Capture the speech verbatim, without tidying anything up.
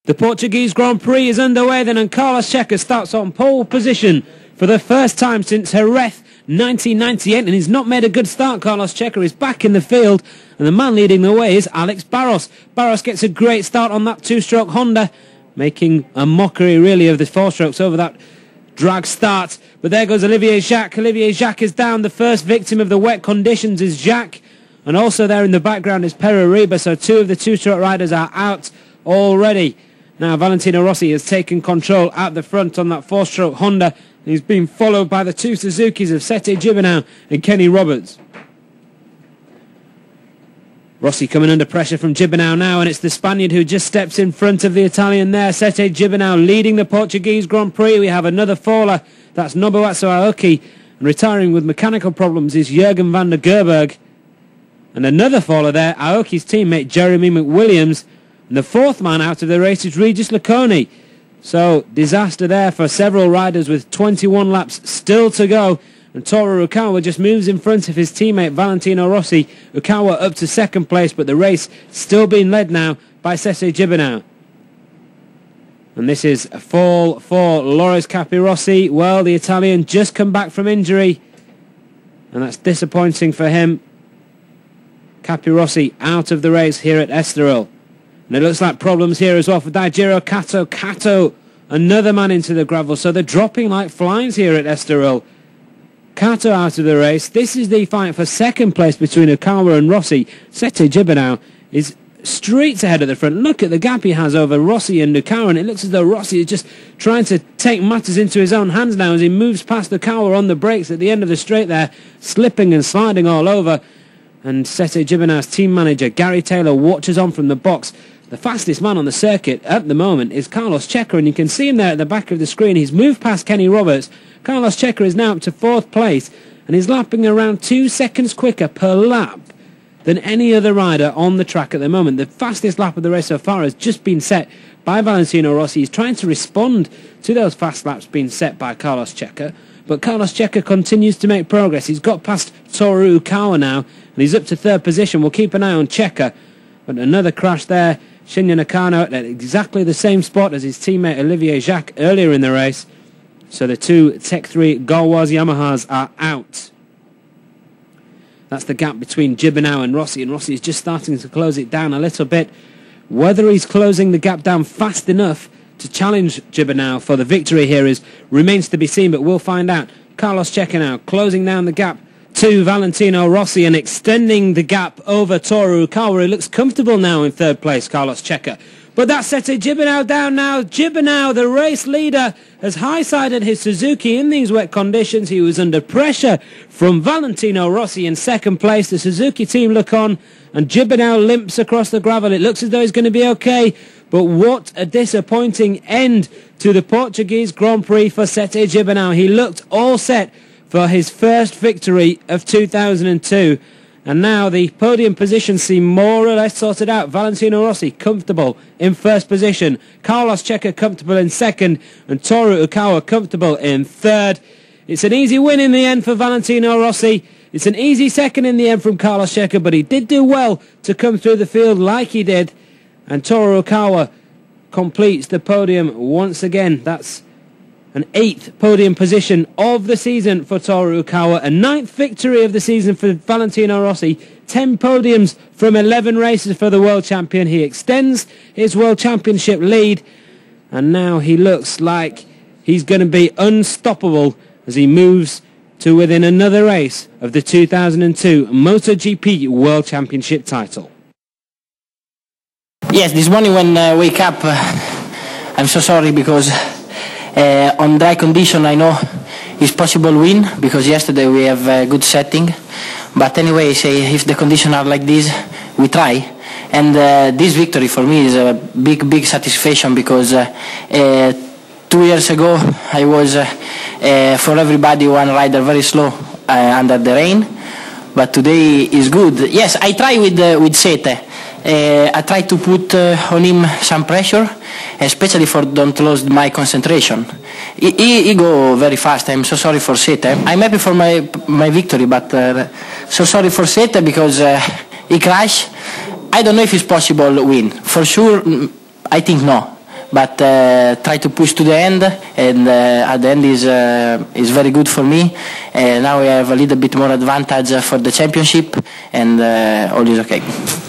The Portuguese Grand Prix is underway then, and Carlos Checa starts on pole position for the first time since Jerez nineteen ninety-eight, and he's not made a good start. Carlos Checa is back in the field, and the man leading the way is Alex Barros. Barros gets a great start on that two-stroke Honda, making a mockery really of the four-strokes over that drag start. But there goes Olivier Jacques. Olivier Jacques is down. The first victim of the wet conditions is Jacques, and also there in the background is Pere Riba, so two of the two-stroke riders are out already. Now Valentino Rossi has taken control at the front on that four-stroke Honda. He's been followed by the two Suzukis of Sete Gibernau and Kenny Roberts. Rossi coming under pressure from Gibernau now, and it's the Spaniard who just steps in front of the Italian there. Sete Gibernau leading the Portuguese Grand Prix. We have another faller. That's Nobuatsu Aoki. And retiring with mechanical problems is Jürgen van der Gerberg. And another faller there, Aoki's teammate Jeremy McWilliams. And the fourth man out of the race is Regis Laconi. So, disaster there for several riders with twenty-one laps still to go. And Toru Ukawa just moves in front of his teammate Valentino Rossi. Ukawa up to second place, but the race still being led now by Sete Gibernau. And this is a fall for Loris Capirossi. Well, the Italian just come back from injury, and that's disappointing for him. Capirossi out of the race here at Estoril. And it looks like problems here as well for Daijiro Kato. Kato, another man into the gravel. So they're dropping like flies here at Estoril. Kato out of the race. This is the fight for second place between Ukawa and Rossi. Sete Gibernau is streets ahead at the front. Look at the gap he has over Rossi and Ukawa, and it looks as though Rossi is just trying to take matters into his own hands now as he moves past Ukawa on the brakes at the end of the straight there, slipping and sliding all over. And Sete Gibernau's team manager Gary Taylor watches on from the box. The fastest man on the circuit at the moment is Carlos Checa, and you can see him there at the back of the screen. He's moved past Kenny Roberts. Carlos Checa is now up to fourth place, and he's lapping around two seconds quicker per lap than any other rider on the track at the moment. The fastest lap of the race so far has just been set by Valentino Rossi. He's trying to respond to those fast laps being set by Carlos Checa, but Carlos Checa continues to make progress. He's got past Toru Ukawa now, and he's up to third position. We'll keep an eye on Checa. But another crash there. Shinya Nakano at exactly the same spot as his teammate Olivier Jacques earlier in the race. So the two Tech three Gauloise Yamahas are out. That's the gap between Gibernau and Rossi, and Rossi is just starting to close it down a little bit. Whether he's closing the gap down fast enough to challenge Gibernau for the victory here is remains to be seen, but we'll find out. Carlos Checa now closing down the gap to Valentino Rossi and extending the gap over Toru Ukawa. He looks comfortable now in third place, Carlos Checa. But that's Sete Gibernau down now. Gibernau, the race leader, has high-sided his Suzuki in these wet conditions. He was under pressure from Valentino Rossi in second place. The Suzuki team look on, and Gibernau limps across the gravel. It looks as though he's going to be okay. But what a disappointing end to the Portuguese Grand Prix for Sete Gibernau. He looked all set for his first victory of two thousand two. And now the podium positions seem more or less sorted out. Valentino Rossi comfortable in first position. Carlos Checa comfortable in second. And Toru Ukawa comfortable in third. It's an easy win in the end for Valentino Rossi. It's an easy second in the end from Carlos Checa, but he did do well to come through the field like he did. And Toru Ukawa completes the podium once again. That's an eighth podium position of the season for Toru Ukawa. A ninth victory of the season for Valentino Rossi. Ten podiums from eleven races for the world champion. He extends his world championship lead. And now he looks like he's going to be unstoppable as he moves to within another race of the two thousand two MotoGP World Championship title. Yes, this morning when I wake up, uh, I'm so sorry because Uh, on dry condition I know it's possible win because yesterday we have a good setting, but anyway, say if the conditions are like this we try, and uh, this victory for me is a big big satisfaction because uh, uh, two years ago I was uh, uh, for everybody one rider very slow uh, under the rain, but today is good. Yes, I try with uh, with Sete. Uh, I try to put uh, on him some pressure, especially for don't lose my concentration. He, he, he go very fast. I'm so sorry for Sete. I'm happy for my my victory, but uh, so sorry for Sete because uh, he crashed. I don't know if it's possible to win. For sure, I think no. but uh, try to push to the end, and uh, at the end is uh, is very good for me. Uh, now we have a little bit more advantage for the championship, and uh, all is okay.